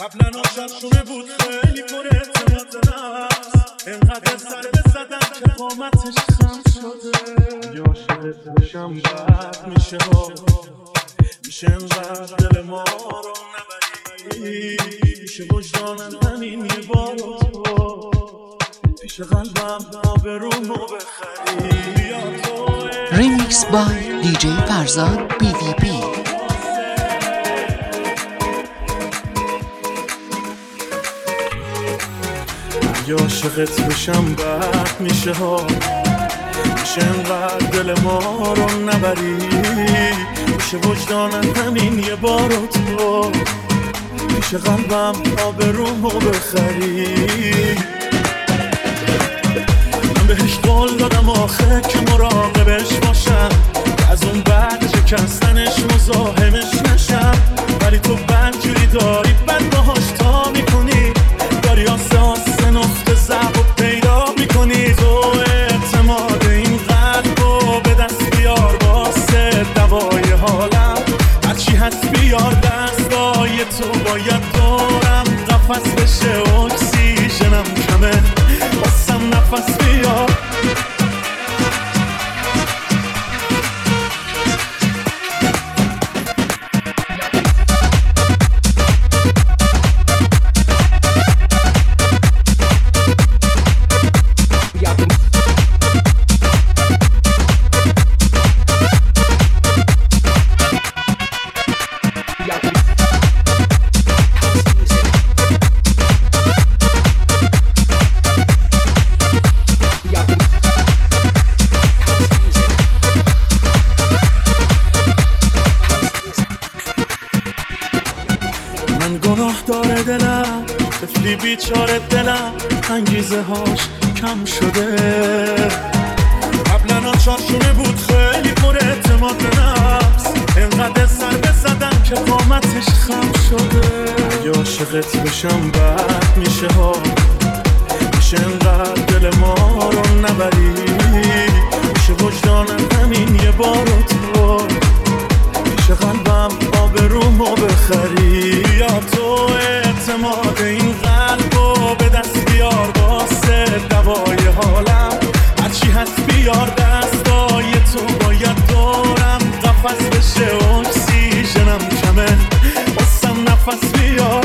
قبلا آشاشونه بود خیلی پر اعتماد به نفس، انقدر سر بزدم که قامتش خم شده. یا عاشقت بشم بد میشه ها، میشه انقدر دل ما رو نبری، میشه وجدانم همین یه بار رو پیش قلبم آبرومو بخری. Remix by DJ Farzad BVP. یا عاشقت بشم بد میشه ها، میشه انقدر دل ما رو نبری، میشه وجدانم همین یه بار رو تو پیش قلبم آبرومو بخری. من بهش قول دادم آخه که مراقبش باشم، از اون بعد شکستنش مزاحمش نشم، ولی تو بدجوری داری بد باهاش تا میکنی، داری آسه آسه نقطه ضعف و پیدا میکنی. تو اعتماد این قلب رو به دست بیار واسه دوای حالم، هرچی هست بیار دستای تو باید دورم قفس بشه، اکسیژنم کمه واسم نفس بیار. گناه داره دلم، طفلی بیچاره دلم، انگیزه هاش کم شده. قبلا آشاشونه بود خیلی پر اعتماد به نفس، انقدر سر بزدم که قامتش خم شده. یا عاشقت بشم بد میشه ها، میشه انقدر دل ما رو نبری، میشه وجدانم همین یه بار رو تو پیش قلبم آبرومو بخری. یا تو اعتماد این قلب رو به دست بیار واسه دوای حالم، هرچی هست بیار دستای تو باید دورم قفس بشه، اکسیژنم کمه واسم نفس بیار.